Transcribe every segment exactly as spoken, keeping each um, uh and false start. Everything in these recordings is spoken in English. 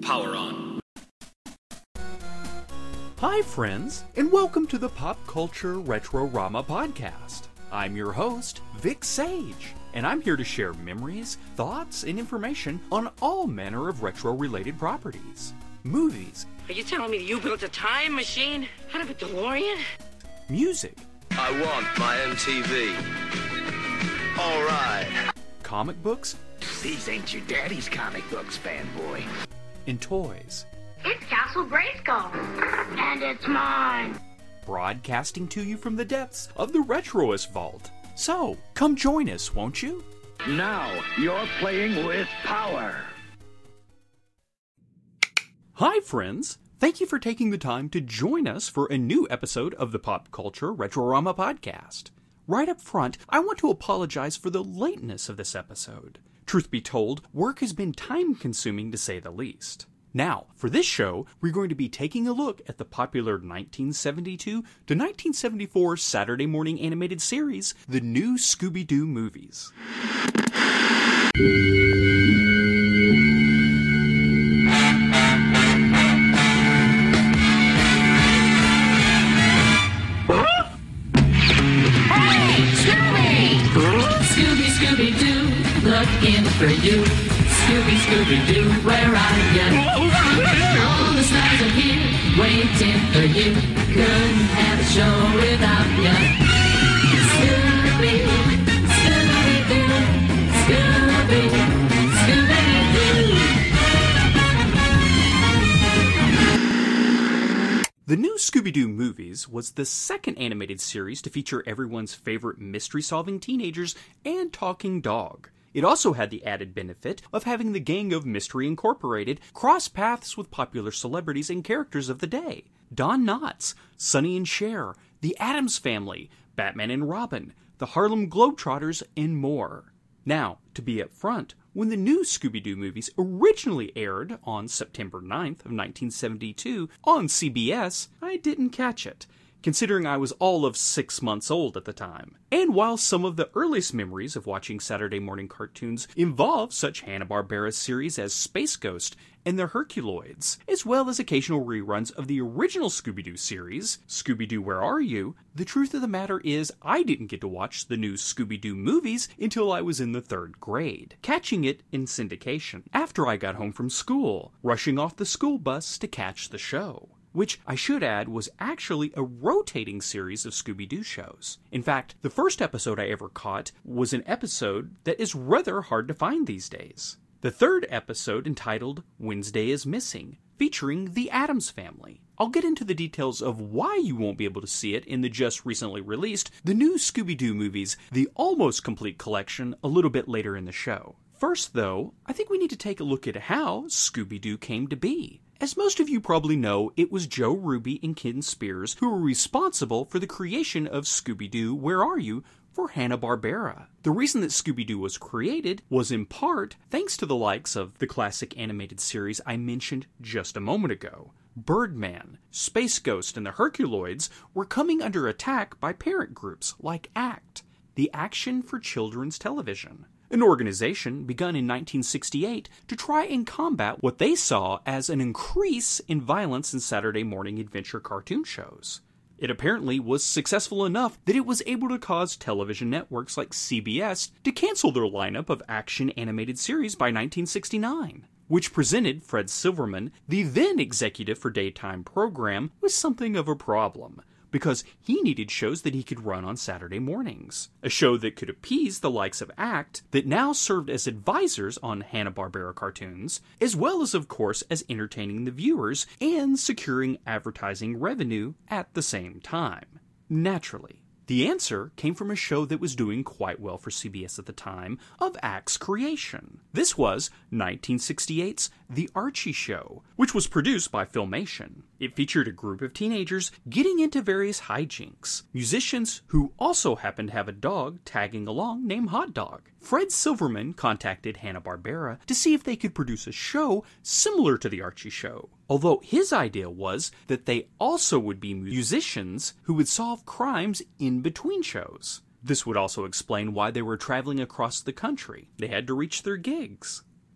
Power on. Hi friends, and welcome to the Pop Culture Retro-Rama podcast. I'm your host, Vic Sage, and I'm here to share memories, thoughts, and information on all manner of retro-related properties. Movies. Are you telling me you built a time machine out of a DeLorean? Music. I want my M T V. All right. Comic books. These ain't your daddy's comic books, fanboy. And toys. It's Castle Grayskull. And it's mine. Broadcasting to you from the depths of the Retroist Vault. So, come join us, won't you? Now, you're playing with power. Hi friends! Thank you for taking the time to join us for a new episode of the Pop Culture Retro-Rama podcast. Right up front, I want to apologize for the lateness of this episode. Truth be told, work has been time-consuming to say the least. Now, for this show, we're going to be taking a look at the popular nineteen seventy-two to nineteen seventy-four Saturday morning animated series, The New Scooby-Doo Movies. Scooby, Scooby-Doo, looking for you. Scooby, Scooby-Doo, where are you? All the stars are here, waiting for you. Couldn't have a show without you. Scooby, Scooby-Doo, Scooby, Scooby-Doo. The New Scooby-Doo Movies was the second animated series to feature everyone's favorite mystery-solving teenagers and talking dog. It also had the added benefit of having the Gang of Mystery Incorporated cross paths with popular celebrities and characters of the day. Don Knotts, Sonny and Cher, the Addams Family, Batman and Robin, the Harlem Globetrotters, and more. Now, to be up front, when the new Scooby-Doo movies originally aired on September ninth of nineteen seventy-two on C B S, I didn't catch it, considering I was all of six months old at the time. And while some of the earliest memories of watching Saturday morning cartoons involve such Hanna-Barbera series as Space Ghost and the Herculoids, as well as occasional reruns of the original Scooby-Doo series, Scooby-Doo Where Are You?, the truth of the matter is I didn't get to watch the new Scooby-Doo movies until I was in the third grade, catching it in syndication after I got home from school, rushing off the school bus to catch the show. Which, I should add, was actually a rotating series of Scooby-Doo shows. In fact, the first episode I ever caught was an episode that is rather hard to find these days. The third episode, entitled Wednesday is Missing, featuring the Addams Family. I'll get into the details of why you won't be able to see it in the just recently released The New Scooby-Doo Movies, the almost complete collection, a little bit later in the show. First, though, I think we need to take a look at how Scooby-Doo came to be. As most of you probably know, it was Joe Ruby and Ken Spears who were responsible for the creation of Scooby-Doo Where Are You? For Hanna-Barbera. The reason that Scooby-Doo was created was in part thanks to the likes of the classic animated series I mentioned just a moment ago. Birdman, Space Ghost, and the Herculoids were coming under attack by parent groups like ACT, the Action for Children's Television, an organization begun in nineteen sixty-eight to try and combat what they saw as an increase in violence in Saturday morning adventure cartoon shows. It apparently was successful enough that it was able to cause television networks like C B S to cancel their lineup of action animated series by nineteen sixty-nine, which presented Fred Silverman, the then executive for daytime program, with something of a problem, because he needed shows that he could run on Saturday mornings. A show that could appease the likes of ACT, that now served as advisors on Hanna-Barbera cartoons, as well as, of course, as entertaining the viewers and securing advertising revenue at the same time. Naturally, the answer came from a show that was doing quite well for C B S at the time of ACT's creation. This was nineteen sixty-eight's The Archie Show, which was produced by Filmation. It featured a group of teenagers getting into various hijinks, musicians who also happened to have a dog tagging along named Hot Dog. Fred Silverman contacted Hanna-Barbera to see if they could produce a show similar to The Archie Show, although his idea was that they also would be musicians who would solve crimes in between shows. This would also explain why they were traveling across the country. They had to reach their gigs.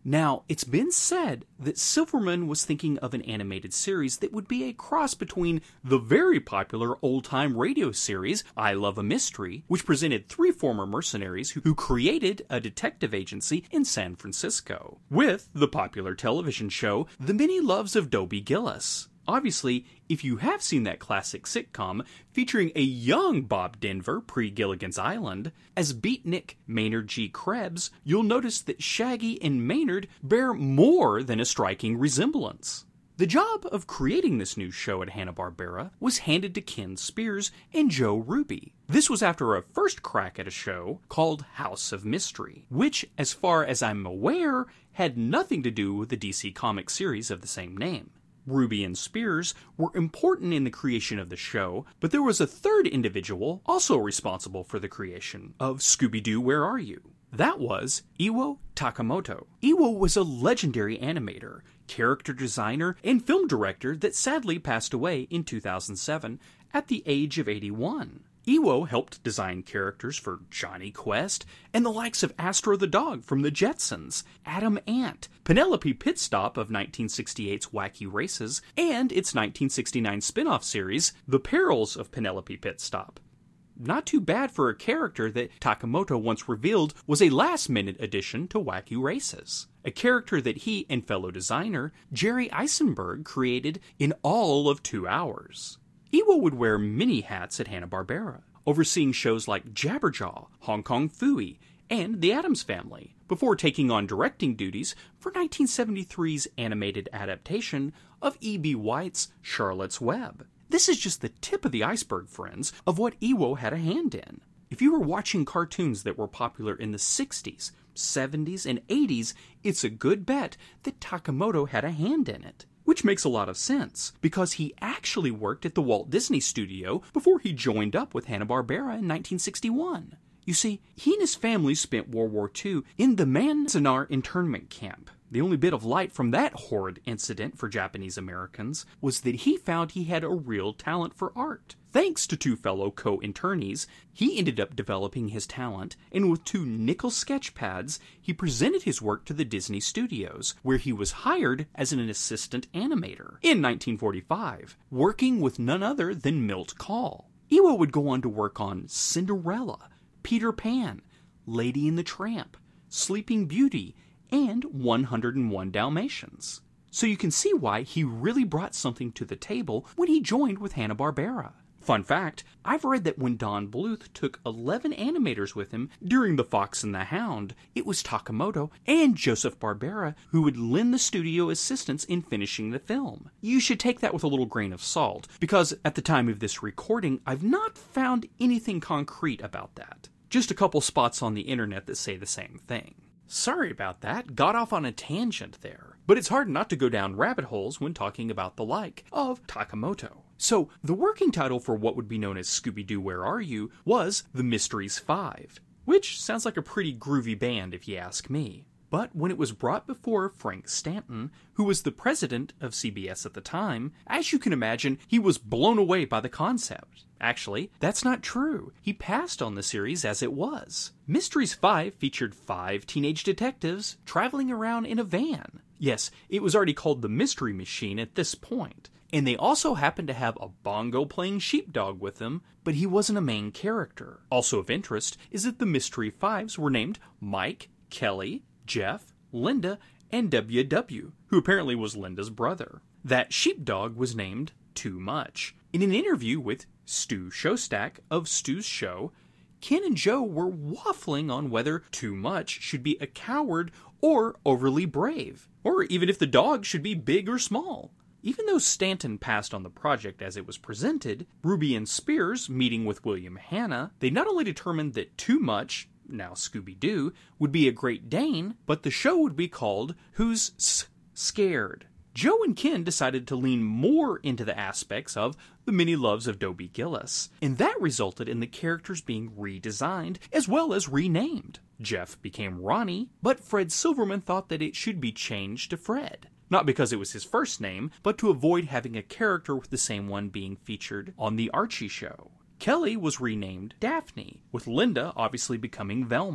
Now, it's been said that Silverman was thinking of an animated series that would be a cross between the very popular old-time radio series, I Love a Mystery, which presented three former mercenaries who created a detective agency in San Francisco, with the popular television show The Many Loves of Dobie Gillis. Obviously, if you have seen that classic sitcom featuring a young Bob Denver pre-Gilligan's Island, as Beatnik Maynard G. Krebs, you'll notice that Shaggy and Maynard bear more than a striking resemblance. The job of creating this new show at Hanna-Barbera was handed to Ken Spears and Joe Ruby. This was after a first crack at a show called House of Mystery, which, as far as I'm aware, had nothing to do with the D C Comics series of the same name. Ruby and Spears were important in the creation of the show, but there was a third individual also responsible for the creation of Scooby-Doo, Where Are You? That was Iwo Takamoto. Iwo was a legendary animator, character designer, and film director that sadly passed away in two thousand seven at the age of eighty-one. Iwo helped design characters for Johnny Quest and the likes of Astro the Dog from the Jetsons, Adam Ant, Penelope Pitstop of nineteen sixty-eight's Wacky Races, and its nineteen sixty-nine spin-off series, The Perils of Penelope Pitstop. Not too bad for a character that Takamoto once revealed was a last-minute addition to Wacky Races, a character that he and fellow designer Jerry Eisenberg created in all of two hours. Iwo would wear many hats at Hanna-Barbera, overseeing shows like Jabberjaw, Hong Kong Phooey, and The Addams Family, before taking on directing duties for nineteen seventy-three's animated adaptation of E B. White's Charlotte's Web. This is just the tip of the iceberg, friends, of what Iwo had a hand in. If you were watching cartoons that were popular in the sixties, seventies, and eighties, it's a good bet that Takamoto had a hand in it. Which makes a lot of sense, because he actually worked at the Walt Disney Studio before he joined up with Hanna-Barbera in nineteen sixty-one. You see, he and his family spent World War Two in the Manzanar internment camp. The only bit of light from that horrid incident for Japanese Americans was that he found he had a real talent for art. Thanks to two fellow co-internees, he ended up developing his talent, and with two nickel sketch pads, he presented his work to the Disney Studios, where he was hired as an assistant animator in nineteen forty-five, working with none other than Milt Kahl. Iwo would go on to work on Cinderella, Peter Pan, Lady and the Tramp, Sleeping Beauty, and one hundred and one Dalmatians. So you can see why he really brought something to the table when he joined with Hanna-Barbera. Fun fact, I've read that when Don Bluth took eleven animators with him during The Fox and the Hound, it was Takamoto and Joseph Barbera who would lend the studio assistance in finishing the film. You should take that with a little grain of salt, because at the time of this recording, I've not found anything concrete about that. Just a couple spots on the internet that say the same thing. Sorry about that, got off on a tangent there. But it's hard not to go down rabbit holes when talking about the like of Takamoto. So, the working title for what would be known as Scooby-Doo, Where Are You? Was The Mysteries Five, which sounds like a pretty groovy band if you ask me. But when it was brought before Frank Stanton, who was the president of C B S at the time, as you can imagine, he was blown away by the concept. Actually, that's not true. He passed on the series as it was. Mysteries five featured five teenage detectives traveling around in a van. Yes, it was already called the Mystery Machine at this point. And they also happened to have a bongo-playing sheepdog with them, but he wasn't a main character. Also of interest is that the Mystery Fives were named Mike, Kelly, Jeff, Linda, and W W, who apparently was Linda's brother. That sheepdog was named Too Much. In an interview with Stu Shostak of Stu's Show, Ken and Joe were waffling on whether Too Much should be a coward or overly brave, or even if the dog should be big or small. Even though Stanton passed on the project as it was presented, Ruby and Spears, meeting with William Hanna, they not only determined that Too Much, now Scooby-Doo, would be a Great Dane, but the show would be called Who's S- Scared? Joe and Ken decided to lean more into the aspects of The Many Loves of Dobie Gillis, and that resulted in the characters being redesigned as well as renamed. Jeff became Ronnie, but Fred Silverman thought that it should be changed to Fred. Not because it was his first name, but to avoid having a character with the same one being featured on The Archie Show. Kelly was renamed Daphne, with Linda obviously becoming Velma.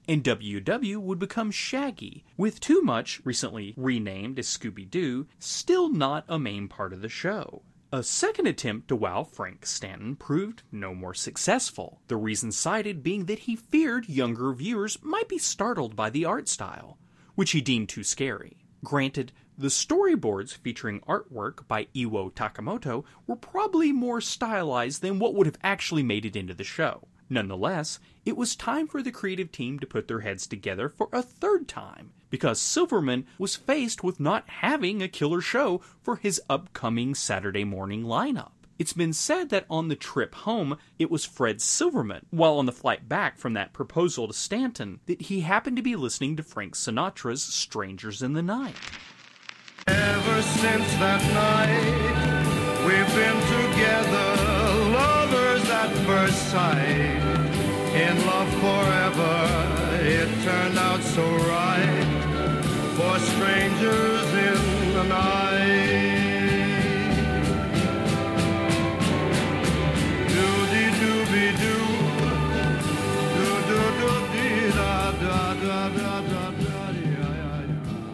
and W W would become Shaggy, with Too Much, recently renamed as Scooby-Doo, still not a main part of the show. A second attempt to wow Frank Stanton proved no more successful, the reason cited being that he feared younger viewers might be startled by the art style, which he deemed too scary. Granted, the storyboards featuring artwork by Iwo Takamoto were probably more stylized than what would have actually made it into the show. Nonetheless, it was time for the creative team to put their heads together for a third time, because Silverman was faced with not having a killer show for his upcoming Saturday morning lineup. It's been said that on the trip home, it was Fred Silverman, while on the flight back from that proposal to Stanton, that he happened to be listening to Frank Sinatra's Strangers in the Night. Ever since that night, we've been together, lovers at first sight. In love forever, it turned out so right, for strangers in the night. Doody-dooby-doo, do-do-do-dee-da-da-da-da-da-da-da-da.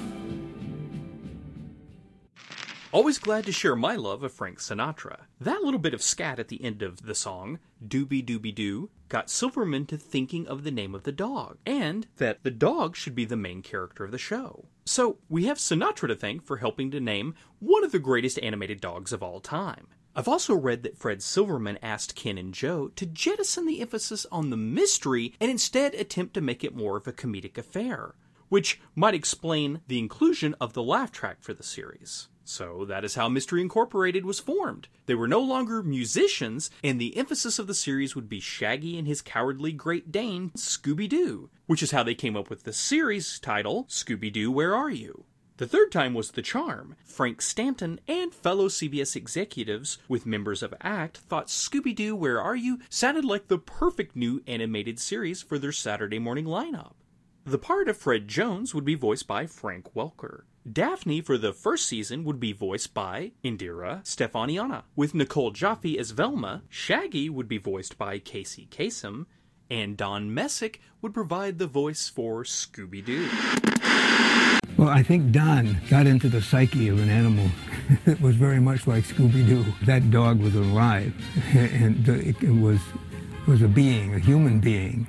Always glad to share my love of Frank Sinatra. That little bit of scat at the end of the song, Doobie Doobie Doo, got Silverman to thinking of the name of the dog, and that the dog should be the main character of the show. So, we have Sinatra to thank for helping to name one of the greatest animated dogs of all time. I've also read that Fred Silverman asked Ken and Joe to jettison the emphasis on the mystery and instead attempt to make it more of a comedic affair, which might explain the inclusion of the laugh track for the series. So that is how Mystery Incorporated was formed. They were no longer musicians, and the emphasis of the series would be Shaggy and his cowardly Great Dane, Scooby-Doo, which is how they came up with the series title, Scooby-Doo, Where Are You? The third time was the charm. Frank Stanton and fellow C B S executives with members of ACT thought Scooby-Doo, Where Are You? Sounded like the perfect new animated series for their Saturday morning lineup. The part of Fred Jones would be voiced by Frank Welker. Daphne for the first season would be voiced by Indira Stefaniana. With Nicole Jaffe as Velma, Shaggy would be voiced by Casey Kasem, and Don Messick would provide the voice for Scooby-Doo. Well, I think Don got into the psyche of an animal that was very much like Scooby-Doo. That dog was alive, and it was, was a being, a human being.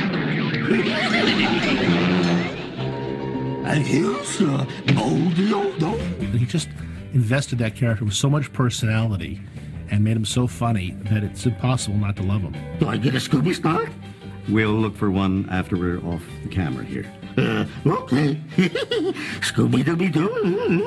And here's uh, Goldie old dog. He just invested that character with so much personality and made him so funny that it's impossible not to love him. Do I get a Scooby star? We'll look for one after we're off the camera here. Uh, okay. Scooby-Dooby-Doo.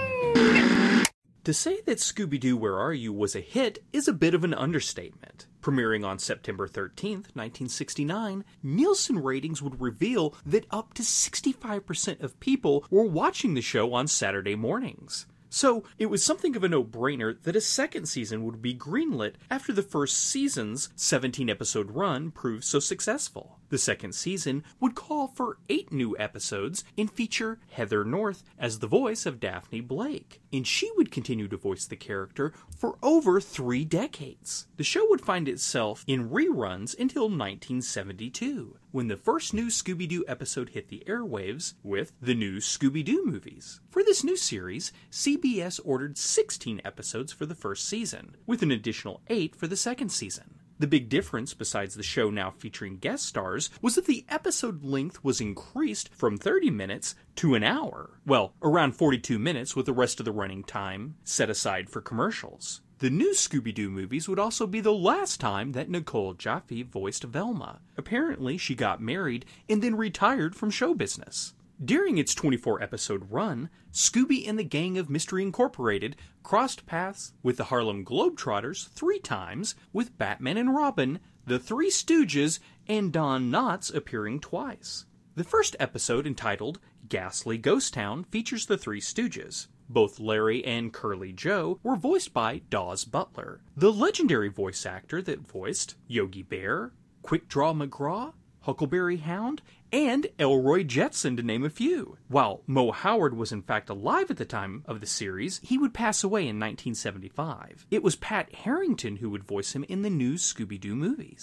To say that Scooby-Doo, Where Are You? Was a hit is a bit of an understatement. Premiering on September thirteenth, nineteen sixty-nine, Nielsen ratings would reveal that up to sixty-five percent of people were watching the show on Saturday mornings. So, it was something of a no-brainer that a second season would be greenlit after the first season's seventeen-episode run proved so successful. The second season would call for eight new episodes and feature Heather North as the voice of Daphne Blake, and she would continue to voice the character for over three decades. The show would find itself in reruns until nineteen seventy-two, when the first new Scooby-Doo episode hit the airwaves with the new Scooby-Doo movies. For this new series, C B S ordered sixteen episodes for the first season, with an additional eight for the second season. The big difference, besides the show now featuring guest stars, was that the episode length was increased from thirty minutes to an hour. Well, around forty-two minutes with the rest of the running time set aside for commercials. The new Scooby-Doo movies would also be the last time that Nicole Jaffe voiced Velma. Apparently, she got married and then retired from show business. During its twenty-four episode run, Scooby and the Gang of Mystery Incorporated crossed paths with the Harlem Globetrotters three times, with Batman and Robin, the Three Stooges, and Don Knotts appearing twice. The first episode, entitled Ghastly Ghost Town, features the Three Stooges. Both Larry and Curly Joe were voiced by Dawes Butler, the legendary voice actor that voiced Yogi Bear, Quick Draw McGraw, Huckleberry Hound, and Elroy Jetson, to name a few. While Mo Howard was in fact alive at the time of the series, he would pass away in nineteen seventy-five. It was Pat Harrington who would voice him in the new Scooby-Doo movies.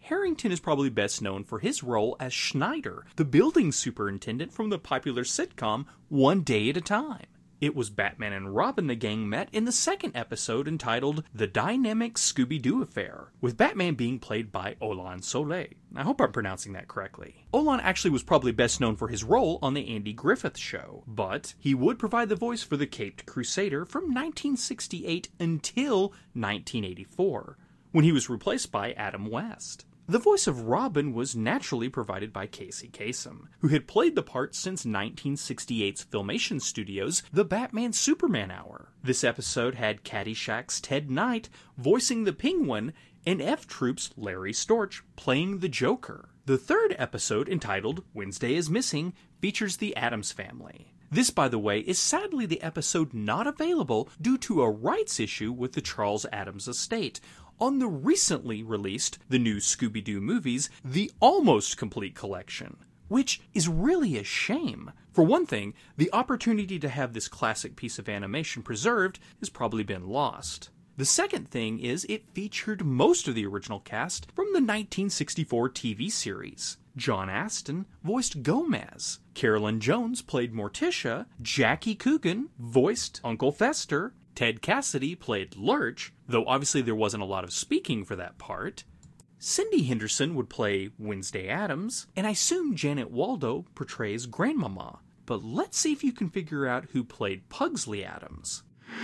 Harrington is probably best known for his role as Schneider, the building superintendent from the popular sitcom One Day at a Time. It was Batman and Robin the gang met in the second episode entitled The Dynamic Scooby-Doo Affair, with Batman being played by Olan Soleil. I hope I'm pronouncing that correctly. Olan actually was probably best known for his role on The Andy Griffith Show, but he would provide the voice for the Caped Crusader from nineteen sixty-eight until nineteen eighty-four, when he was replaced by Adam West. The voice of Robin was naturally provided by Casey Kasem, who had played the part since nineteen sixty-eight's Filmation Studios' The Batman Superman Hour. This episode had Caddyshack's Ted Knight voicing the Penguin and F-Troop's Larry Storch playing the Joker. The third episode, entitled Wednesday is Missing, features the Addams Family. This, by the way, is sadly the episode not available due to a rights issue with the Charles Addams estate on the recently released The New Scooby-Doo Movies, The Almost Complete Collection, which is really a shame. For one thing, the opportunity to have this classic piece of animation preserved has probably been lost. The second thing is it featured most of the original cast from the nineteen sixty-four T V series. John Astin voiced Gomez, Carolyn Jones played Morticia, Jackie Coogan voiced Uncle Fester, Ted Cassidy played Lurch, though obviously there wasn't a lot of speaking for that part. Cindy Henderson would play Wednesday Addams, and I assume Janet Waldo portrays Grandmama. But let's see if you can figure out who played Pugsley Addams.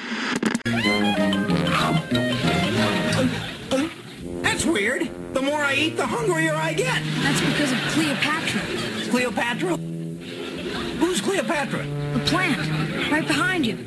That's weird. The more I eat, the hungrier I get. That's because of Cleopatra. Cleopatra? Who's Cleopatra? The plant, right behind you.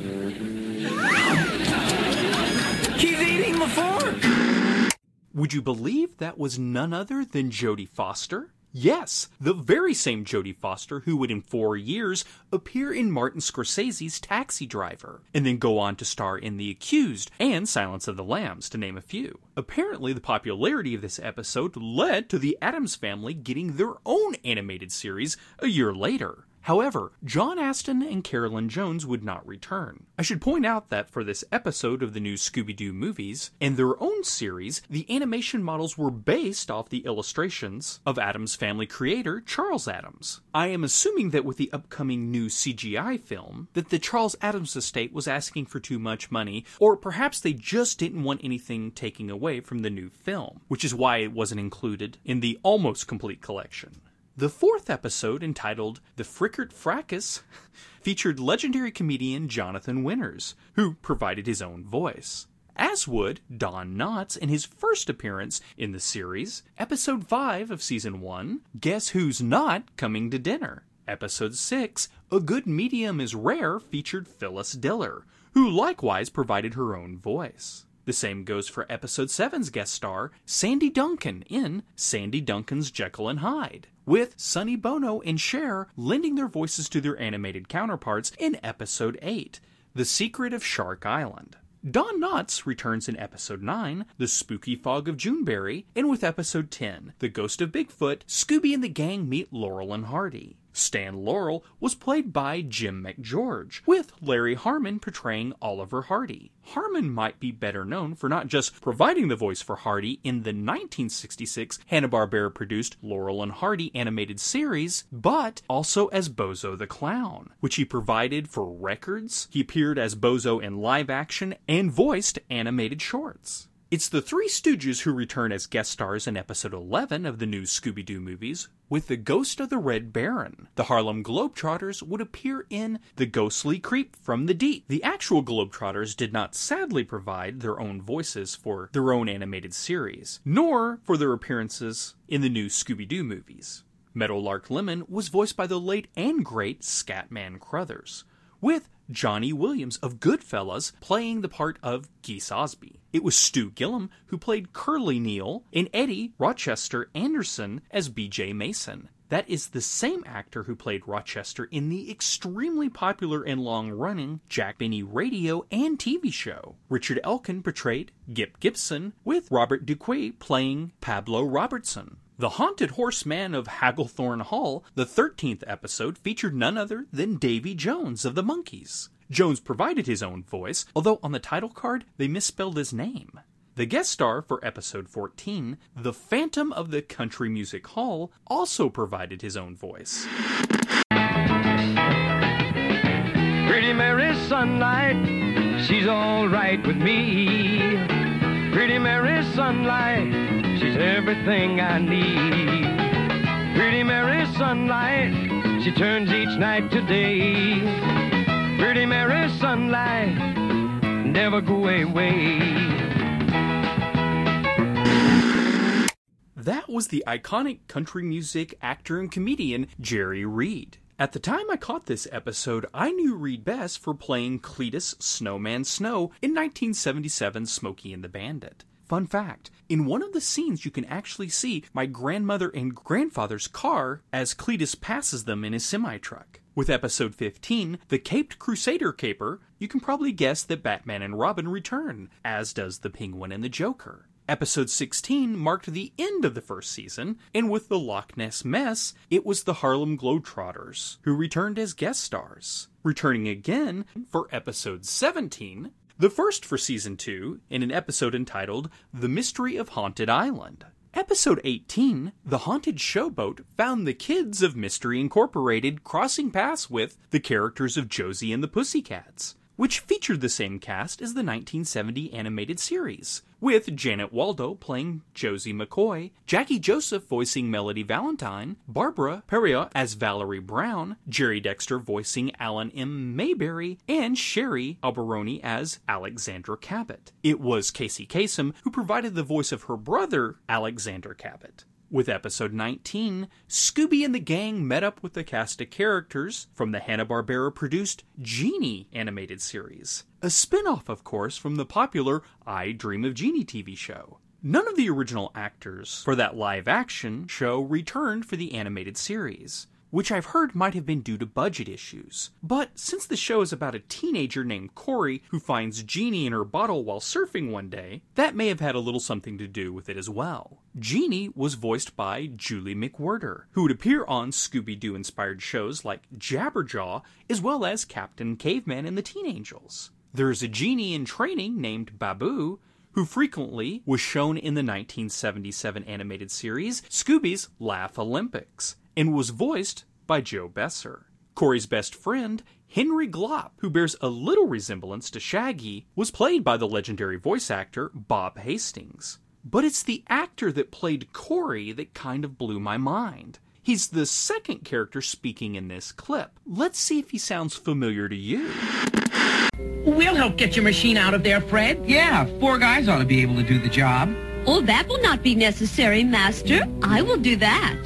She's eating the fork! Would you believe that was none other than Jodie Foster? Yes, the very same Jodie Foster who would in four years appear in Martin Scorsese's Taxi Driver, and then go on to star in The Accused and Silence of the Lambs, to name a few. Apparently, the popularity of this episode led to the Addams Family getting their own animated series a year later. However, John Astin and Carolyn Jones would not return. I should point out that for this episode of the new Scooby-Doo movies and their own series, the animation models were based off the illustrations of Addams Family creator Charles Addams. I am assuming that with the upcoming new C G I film, that the Charles Addams estate was asking for too much money, or perhaps they just didn't want anything taking away from the new film, which is why it wasn't included in the Almost Complete Collection. The fourth episode, entitled The Frickert Fracas, featured legendary comedian Jonathan Winters, who provided his own voice. As would Don Knotts in his first appearance in the series, Episode five of Season one, Guess Who's Not Coming to Dinner? Episode six, A Good Medium is Rare, featured Phyllis Diller, who likewise provided her own voice. The same goes for Episode seven's guest star, Sandy Duncan, in Sandy Duncan's Jekyll and Hyde, with Sonny Bono and Cher lending their voices to their animated counterparts in Episode eight, The Secret of Shark Island. Don Knotts returns in Episode nine, The Spooky Fog of Juneberry, and with Episode ten, The Ghost of Bigfoot, Scooby and the gang meet Laurel and Hardy. Stan Laurel was played by Jim McGeorge, with Larry Harmon portraying Oliver Hardy. Harmon might be better known for not just providing the voice for Hardy in the nineteen sixty-six Hanna-Barbera-produced Laurel and Hardy animated series, but also as Bozo the Clown, which he provided for records. He appeared as Bozo in live action and voiced animated shorts. It's the Three Stooges who return as guest stars in Episode eleven of the new Scooby-Doo movies, with the Ghost of the Red Baron. The Harlem Globetrotters would appear in The Ghostly Creep from the Deep. The actual Globetrotters did not sadly provide their own voices for their own animated series, nor for their appearances in the new Scooby-Doo movies. Meadowlark Lemon was voiced by the late and great Scatman Crothers, with Johnny Williams of Goodfellas playing the part of Geese Osby. It was Stu Gillum who played Curly Neal, and Eddie Rochester Anderson as B J Mason. That is the same actor who played Rochester in the extremely popular and long-running Jack Benny radio and T V show. Richard Elkin portrayed Gip Gibson, with Robert Duquesne playing Pablo Robertson. The Haunted Horseman of Hagglethorne Hall, the thirteenth episode, featured none other than Davy Jones of the Monkees. Jones provided his own voice, although on the title card they misspelled his name. The guest star for episode fourteen, the Phantom of the Country Music Hall, also provided his own voice. Pretty Mary Sunlight, she's all right with me. Pretty Mary Sunlight, she's everything I need. Pretty Mary Sunlight, she turns each night to day. Pretty Mary Sunlight, never go away. That was the iconic country music actor and comedian Jerry Reed. At the time I caught this episode, I knew Reed best for playing Cletus Snowman Snow in nineteen seventy-seven's Smokey and the Bandit. Fun fact, in one of the scenes you can actually see my grandmother and grandfather's car as Cletus passes them in his semi-truck. With episode fifteen, The Caped Crusader Caper, you can probably guess that Batman and Robin return, as does the Penguin and the Joker. Episode sixteen marked the end of the first season, and with the Loch Ness Mess, it was the Harlem Globetrotters, who returned as guest stars. Returning again for episode seventeen, the first for season two, in an episode entitled The Mystery of Haunted Island. Episode eighteen, The Haunted Showboat, found the kids of Mystery Incorporated crossing paths with the characters of Josie and the Pussycats, which featured the same cast as the nineteen seventy animated series, with Janet Waldo playing Josie McCoy, Jackie Joseph voicing Melody Valentine, Barbara Perriot as Valerie Brown, Jerry Dexter voicing Alan M. Mayberry, and Sherry Alberoni as Alexandra Cabot. It was Casey Kasem who provided the voice of her brother, Alexander Cabot. With episode nineteen, Scooby and the gang met up with the cast of characters from the Hanna-Barbera-produced Genie animated series, a spin-off, of course, from the popular I Dream of Jeannie T V show. None of the original actors for that live-action show returned for the animated series, which I've heard might have been due to budget issues. But since the show is about a teenager named Corey who finds Jeannie in her bottle while surfing one day, that may have had a little something to do with it as well. Jeannie was voiced by Julie McWhirter, who would appear on Scooby-Doo inspired shows like Jabberjaw, as well as Captain Caveman and the Teen Angels. There's a Genie in training named Babu, who frequently was shown in the nineteen seventy-seven animated series Scooby's Laugh Olympics, and was voiced by Joe Besser. Corey's best friend, Henry Glop, who bears a little resemblance to Shaggy, was played by the legendary voice actor Bob Hastings. But it's the actor that played Corey that kind of blew my mind. He's the second character speaking in this clip. Let's see if he sounds familiar to you. We'll help get your machine out of there, Fred. Yeah, four guys ought to be able to do the job. Oh, that will not be necessary, Master. I will do that.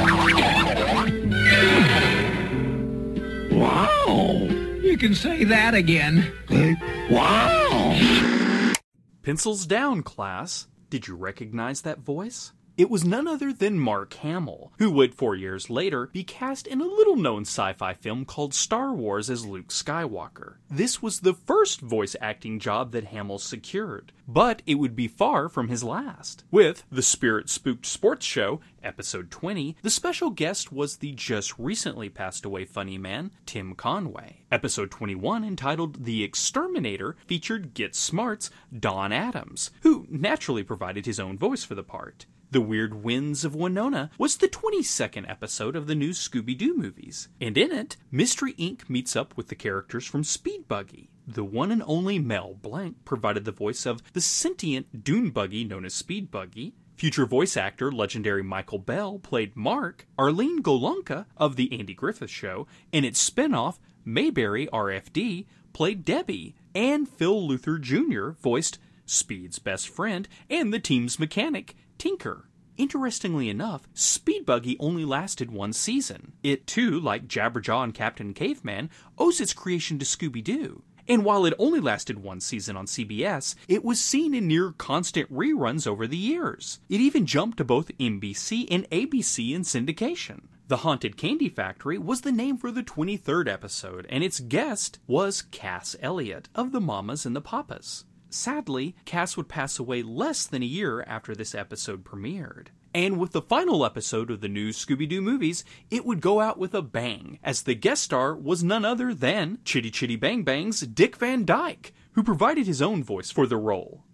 Wow! You can say that again. Wow! Pencils down, class. Did you recognize that voice? It was none other than Mark Hamill, who would, four years later, be cast in a little-known sci-fi film called Star Wars as Luke Skywalker. This was the first voice acting job that Hamill secured, but it would be far from his last. With The Spirit Spooked Sports Show, episode twenty, the special guest was the just recently passed away funny man, Tim Conway. Episode twenty-one, entitled The Exterminator, featured Get Smart's Don Adams, who naturally provided his own voice for the part. The Weird Winds of Winona was the twenty-second episode of the new Scooby-Doo movies, and in it, Mystery Incorporated meets up with the characters from Speed Buggy. The one and only Mel Blanc provided the voice of the sentient dune buggy known as Speed Buggy. Future voice actor legendary Michael Bell played Mark. Arlene Golonka of The Andy Griffith Show and its spin-off, Mayberry R F D, played Debbie. And Phil Luther Junior voiced Speed's best friend and the team's mechanic, Tinker. Interestingly enough, Speed Buggy only lasted one season. It too, like Jabberjaw and Captain Caveman, owes its creation to Scooby-Doo. And while it only lasted one season on C B S, it was seen in near constant reruns over the years. It even jumped to both N B C and A B C in syndication. The Haunted Candy Factory was the name for the twenty-third episode, and its guest was Cass Elliot of the Mamas and the Papas. Sadly, Cass would pass away less than a year after this episode premiered. And with the final episode of the new Scooby-Doo movies, it would go out with a bang, as the guest star was none other than Chitty Chitty Bang Bang's Dick Van Dyke, who provided his own voice for the role.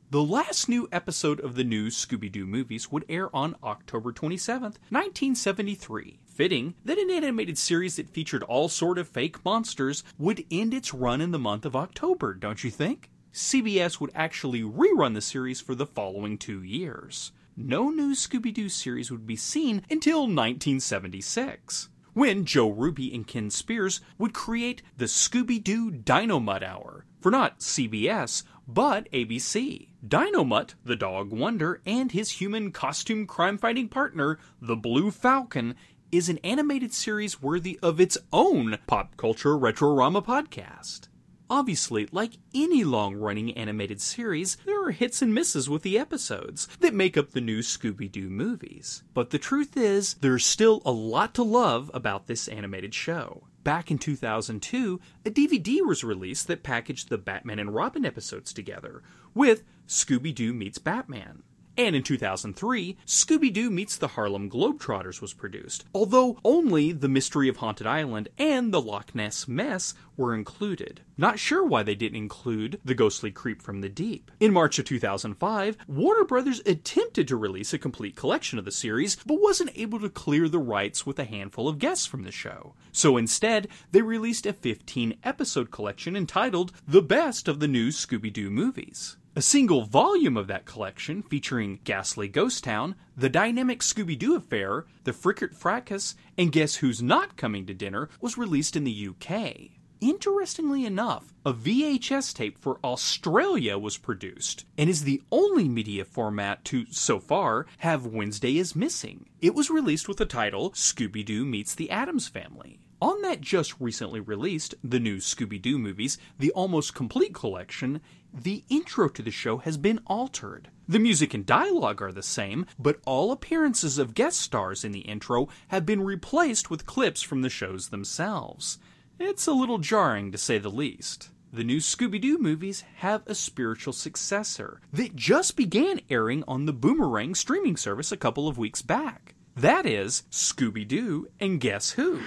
The last new episode of the new Scooby-Doo movies would air on October twenty-seventh, nineteen seventy-three. Fitting that an animated series that featured all sort of fake monsters would end its run in the month of October, don't you think? C B S would actually rerun the series for the following two years. No new Scooby-Doo series would be seen until nineteen seventy-six, when Joe Ruby and Ken Spears would create the Scooby-Doo Dino-Mutt Hour, for not C B S, but A B C. Dino-Mutt, the dog wonder, and his human costume crime-fighting partner, the Blue Falcon, is an animated series worthy of its own Pop Culture Retrorama podcast. Obviously, like any long-running animated series, there are hits and misses with the episodes that make up the new Scooby-Doo movies. But the truth is, there's still a lot to love about this animated show. Back in two thousand two, a D V D was released that packaged the Batman and Robin episodes together, with Scooby-Doo Meets Batman. And in two thousand three, Scooby-Doo Meets the Harlem Globetrotters was produced, although only The Mystery of Haunted Island and The Loch Ness Mess were included. Not sure why they didn't include The Ghostly Creep from the Deep. In March of two thousand five, Warner Brothers attempted to release a complete collection of the series, but wasn't able to clear the rights with a handful of guests from the show. So instead, they released a fifteen episode collection entitled The Best of the New Scooby-Doo Movies. A single volume of that collection, featuring Ghastly Ghost Town, The Dynamic Scooby-Doo Affair, The Frickert Fracas, and Guess Who's Not Coming to Dinner, was released in the U K. Interestingly enough, a V H S tape for Australia was produced, and is the only media format to, so far, have Wednesday is Missing. It was released with the title Scooby-Doo Meets the Addams Family. On that just recently released, the new Scooby-Doo movies, the Almost Complete Collection, the intro to the show has been altered. The music and dialogue are the same, but all appearances of guest stars in the intro have been replaced with clips from the shows themselves. It's a little jarring, to say the least. The new Scooby-Doo movies have a spiritual successor that just began airing on the Boomerang streaming service a couple of weeks back. That is Scooby-Doo and Guess Who?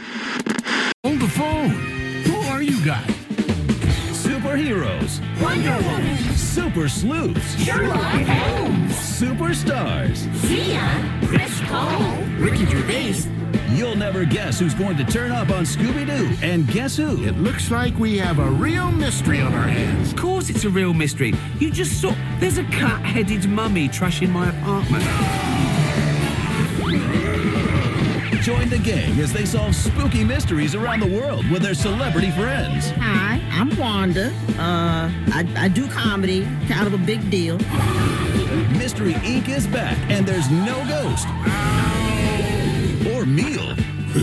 Hold the phone. Who are you guys? Superheroes. Wonder Woman. Super sleuths. Sherlock Holmes. Superstars. Zia. Chris Cole. Ricky Gervais. You'll never guess who's going to turn up on Scooby-Doo and Guess Who? It looks like we have a real mystery on our hands. Of course it's a real mystery. You just saw... There's a cat-headed mummy trashing my apartment. Join the gang as they solve spooky mysteries around the world with their celebrity friends. Hi, I'm Wanda. Uh, I, I do comedy, kind of a big deal. Mystery Incorporated is back, and there's no ghost or meal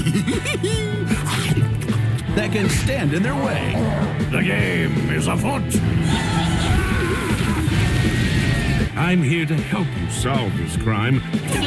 that can stand in their way. The game is afoot. I'm here to help you solve this crime.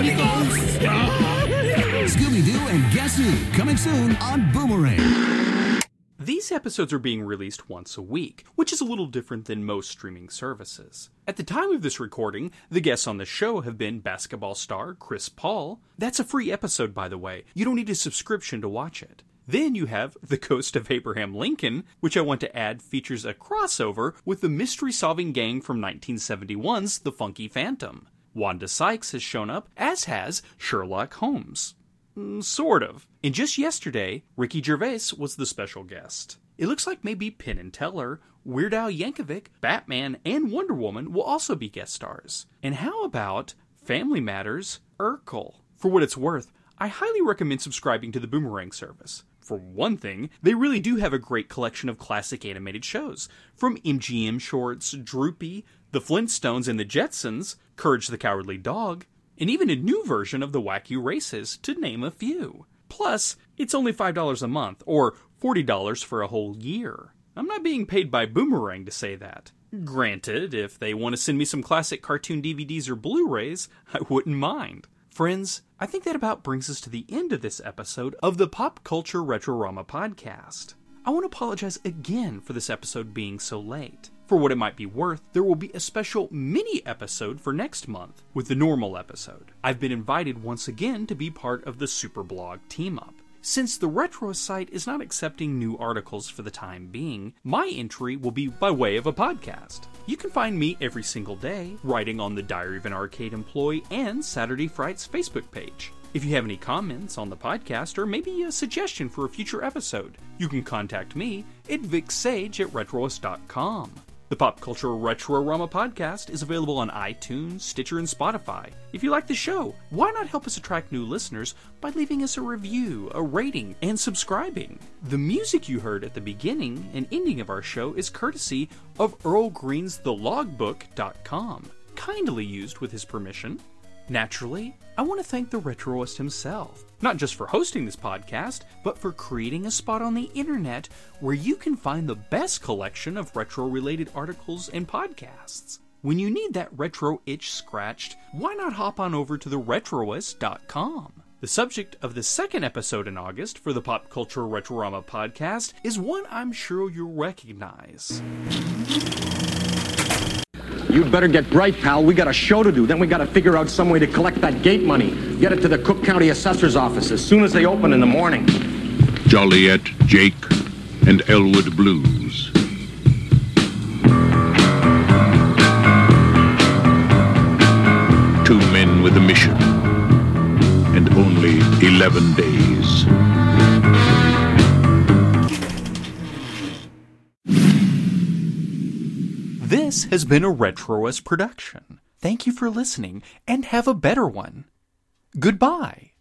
Scooby-Doo and Guess Who, coming soon on Boomerang. These episodes are being released once a week, which is a little different than most streaming services. At the time of this recording, the guests on the show have been basketball star Chris Paul. That's a free episode, by the way. You don't need a subscription to watch it. Then you have The Ghost of Abraham Lincoln, which I want to add features a crossover with the mystery-solving gang from nineteen seventy-one's The Funky Phantom. Wanda Sykes has shown up, as has Sherlock Holmes. Mm, sort of. And just yesterday, Ricky Gervais was the special guest. It looks like maybe Penn and Teller, Weird Al Yankovic, Batman, and Wonder Woman will also be guest stars. And how about Family Matters, Urkel? For what it's worth, I highly recommend subscribing to the Boomerang service. For one thing, they really do have a great collection of classic animated shows, from M G M shorts, Droopy, The Flintstones and the Jetsons, Courage the Cowardly Dog, and even a new version of the Wacky Races, to name a few. Plus, it's only five dollars a month, or forty dollars for a whole year. I'm not being paid by Boomerang to say that. Granted, if they want to send me some classic cartoon D V Ds or Blu-rays, I wouldn't mind. Friends, I think that about brings us to the end of this episode of the Pop Culture Retrorama podcast. I want to apologize again for this episode being so late. For what it might be worth, there will be a special mini-episode for next month with the normal episode. I've been invited once again to be part of the Superblog team-up. Since the Retro site is not accepting new articles for the time being, my entry will be by way of a podcast. You can find me every single day, writing on the Diary of an Arcade Employee and Saturday Fright's Facebook page. If you have any comments on the podcast or maybe a suggestion for a future episode, you can contact me at vicsage at retroist dot com. The Pop Culture Retrorama podcast is available on iTunes, Stitcher, and Spotify. If you like the show, why not help us attract new listeners by leaving us a review, a rating, and subscribing? The music you heard at the beginning and ending of our show is courtesy of Earl Green's the logbook dot com, kindly used with his permission. Naturally, I want to thank the Retroist himself, not just for hosting this podcast, but for creating a spot on the internet where you can find the best collection of retro-related articles and podcasts. When you need that retro itch scratched, why not hop on over to the retroist dot com? The subject of the second episode in August for the Pop Culture Retrorama podcast is one I'm sure you'll recognize. You'd better get bright, pal. We got a show to do. Then we got to figure out some way to collect that gate money. Get it to the Cook County Assessor's office as soon as they open in the morning. Joliet, Jake, and Elwood Blues. Two men with a mission. And only eleven days. This has been a Retroist production. Thank you for listening, and have a better one. Goodbye.